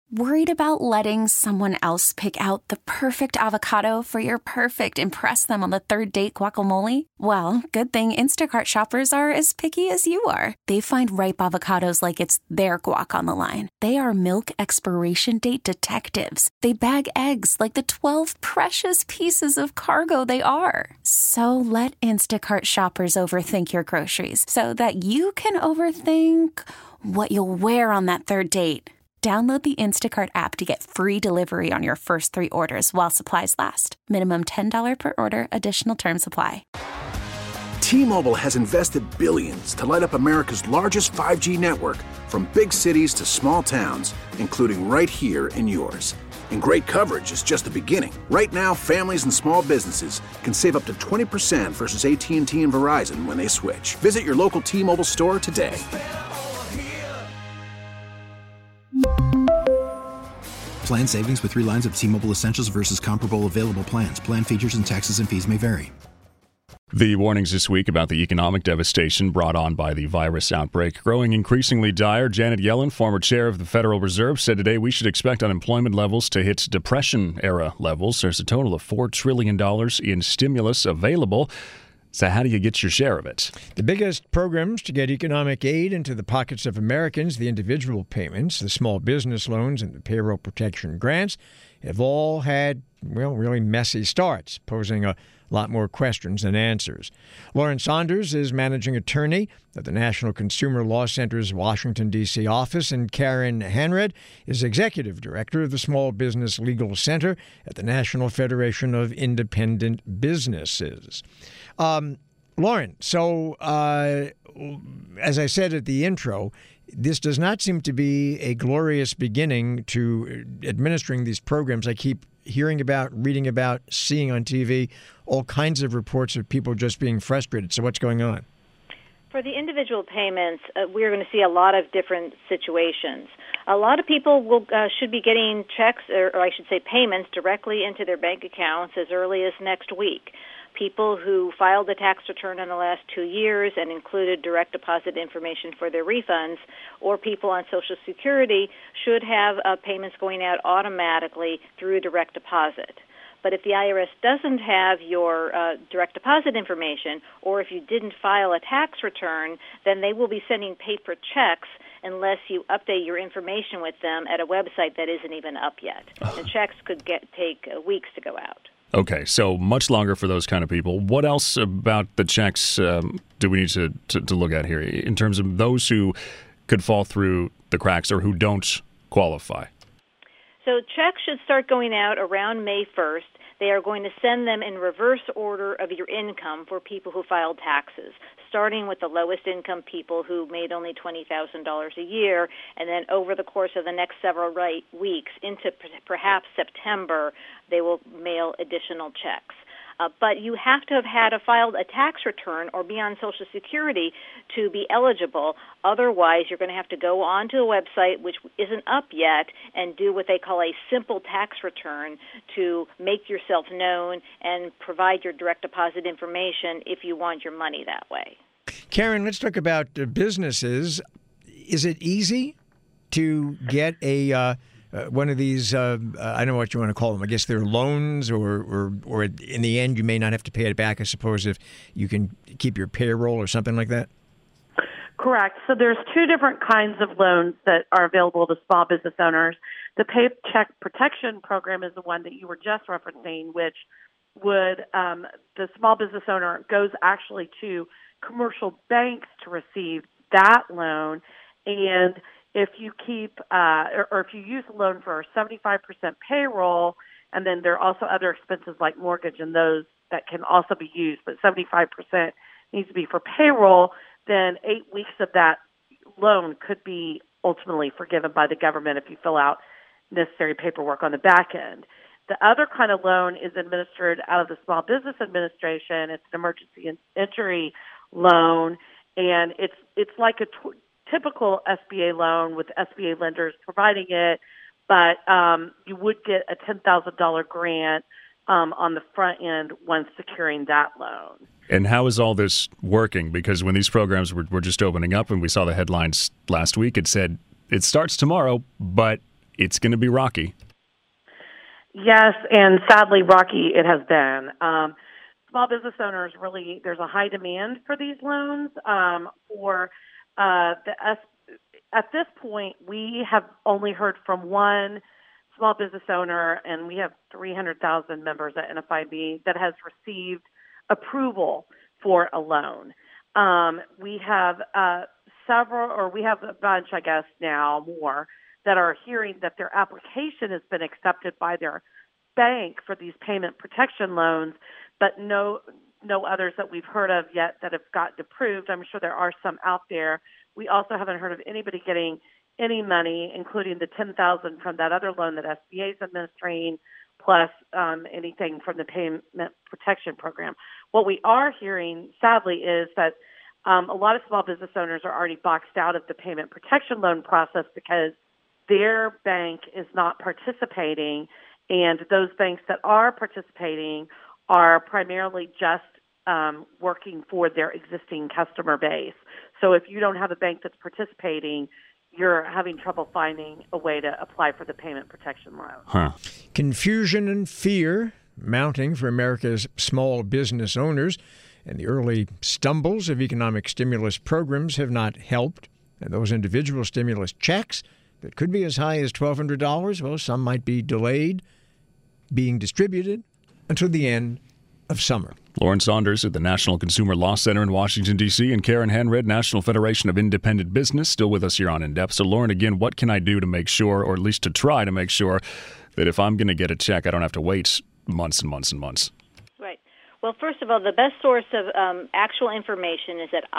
Worried about letting someone else pick out the perfect avocado for your perfect impress them on the third date guacamole? Well, good thing Instacart shoppers are as picky as you are. They find ripe avocados like it's their guac on the line. They are milk expiration date detectives. They bag eggs like the 12 precious pieces of cargo they are. So let Instacart shoppers overthink your groceries so that you can overthink what you'll wear on that third date. Download the Instacart app to get free delivery on your first 3 orders while supplies last. Minimum $10 per order. Additional terms apply. T-Mobile has invested billions to light up America's largest 5G network, from big cities to small towns, including right here in yours. And great coverage is just the beginning. Right now, families and small businesses can save up to 20% versus AT&T and Verizon when they switch. Visit your local T-Mobile store today. Plan savings with 3 lines of T-Mobile Essentials versus comparable available plans. Plan features and taxes and fees may vary. The warnings this week about the economic devastation brought on by the virus outbreak growing increasingly dire. Janet Yellen, former chair of the Federal Reserve, said today we should expect unemployment levels to hit Depression-era levels. There's a total of $4 trillion in stimulus available. So how do you get your share of it? The biggest programs to get economic aid into the pockets of Americans, the individual payments, the small business loans, and the payroll protection grants, have all had, really messy starts, posing a lot more questions than answers. Lauren Saunders is managing attorney at the National Consumer Law Center's Washington, D.C. office, and Karen Hanred is executive director of the Small Business Legal Center at the National Federation of Independent Businesses. Lauren, so as I said at the intro, this does not seem to be a glorious beginning to administering these programs. I keep hearing about, reading about, seeing on TV all kinds of reports of people just being frustrated. So what's going on? For the individual payments, we're going to see a lot of different situations. A lot of people should be getting checks, or I should say payments, directly into their bank accounts as early as next week. People who filed a tax return in the last 2 years and included direct deposit information for their refunds, or people on Social Security should have payments going out automatically through direct deposit. But if the IRS doesn't have your direct deposit information, or if you didn't file a tax return, then they will be sending paper checks unless you update your information with them at a website that isn't even up yet. And checks could take weeks to go out. Okay, so much longer for those kind of people. What else about the checks do we need to look at here in terms of those who could fall through the cracks or who don't qualify? So checks should start going out around May 1st. They are going to send them in reverse order of your income for people who filed taxes, starting with the lowest income people who made only $20,000 a year, and then over the course of the next several weeks into perhaps September, they will mail additional checks. But you have to have filed a tax return or be on Social Security to be eligible. Otherwise, you're going to have to go onto a website, which isn't up yet, and do what they call a simple tax return to make yourself known and provide your direct deposit information if you want your money that way. Karen, let's talk about businesses. Is it easy to get a one of these, I don't know what you want to call them. I guess they're loans, or in the end, you may not have to pay it back, I suppose, if you can keep your payroll or something like that? Correct. So there's 2 different kinds of loans that are available to small business owners. The Paycheck Protection Program is the one that you were just referencing, which would the small business owner goes actually to commercial banks to receive that loan, and if you keep or if you use a loan for 75% payroll, and then there are also other expenses like mortgage and those that can also be used, but 75% needs to be for payroll, then 8 weeks of that loan could be ultimately forgiven by the government if you fill out necessary paperwork on the back end. The other kind of loan is administered out of the Small Business Administration. It's an emergency entry loan, and it's like a typical SBA loan with SBA lenders providing it, but you would get a $10,000 grant on the front end when securing that loan. And how is all this working? Because when these programs were just opening up and we saw the headlines last week, it said it starts tomorrow, but it's going to be rocky. Yes, and sadly, rocky it has been. Small business owners really, there's a high demand for these loans. At this point, we have only heard from one small business owner, and we have 300,000 members at NFIB that has received approval for a loan. We have we have a bunch, I guess now more, that are hearing that their application has been accepted by their bank for these payment protection loans, but no others that we've heard of yet that have gotten approved. I'm sure there are some out there. We also haven't heard of anybody getting any money, including the $10,000 from that other loan that SBA is administering, plus anything from the payment protection program. What we are hearing, sadly, is that a lot of small business owners are already boxed out of the payment protection loan process because their bank is not participating, and those banks that are participating are primarily just working for their existing customer base. So if you don't have a bank that's participating, you're having trouble finding a way to apply for the payment protection loan. Confusion and fear mounting for America's small business owners, and the early stumbles of economic stimulus programs have not helped. And those individual stimulus checks that could be as high as $1,200, well, some might be delayed being distributed until the end of summer. Lauren Saunders at the National Consumer Law Center in Washington, D.C., and Karen Henred, National Federation of Independent Business, still with us here on In Depth. So, Lauren, again, what can I do to make sure, or at least to try to make sure, that if I'm going to get a check, I don't have to wait months and months and months? Right. Well, first of all, the best source of actual information is at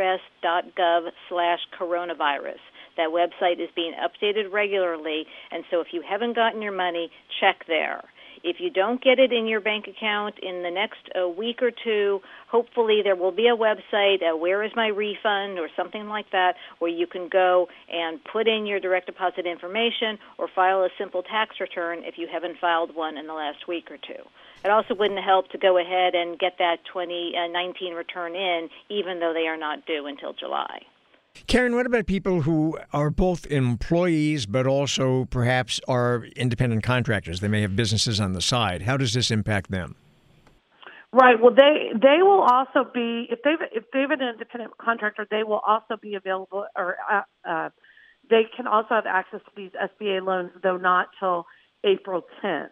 irs.gov/coronavirus. That website is being updated regularly, and so if you haven't gotten your money, check there. If you don't get it in your bank account in the next week or two, hopefully there will be a website, Where is My Refund, or something like that, where you can go and put in your direct deposit information or file a simple tax return if you haven't filed one in the last week or two. It also wouldn't help to go ahead and get that 2019 return in, even though they are not due until July. Karen, what about people who are both employees but also perhaps are independent contractors? They may have businesses on the side. How does this impact them? Right. Well, they will also be, if they've an independent contractor, they will also be available, or they can also have access to these SBA loans, though not till April 10th.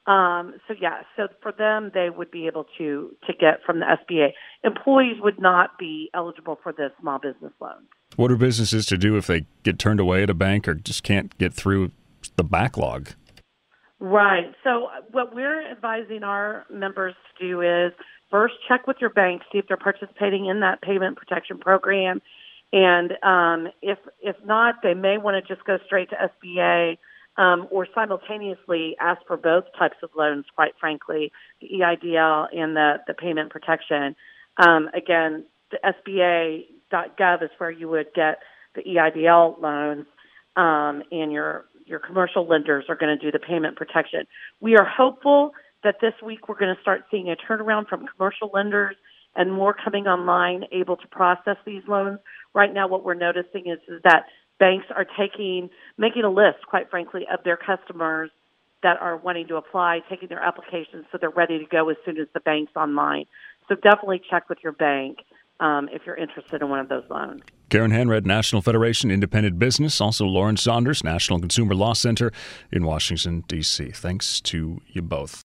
So for them, they would be able to get from the SBA. Employees would not be eligible for the small business loan. What are businesses to do if they get turned away at a bank or just can't get through the backlog? Right. So what we're advising our members to do is first check with your bank, see if they're participating in that payment protection program. And if not, they may want to just go straight to SBA or simultaneously ask for both types of loans, quite frankly, the EIDL and the payment protection. Again, the SBA.gov is where you would get the EIDL loans, and your commercial lenders are going to do the payment protection. We are hopeful that this week we're going to start seeing a turnaround from commercial lenders and more coming online able to process these loans. Right now what we're noticing is that banks are making a list, quite frankly, of their customers that are wanting to apply, taking their applications so they're ready to go as soon as the bank's online. So definitely check with your bank if you're interested in one of those loans. Karen Henred, National Federation Independent Business. Also Lauren Saunders, National Consumer Law Center in Washington, D.C. Thanks to you both.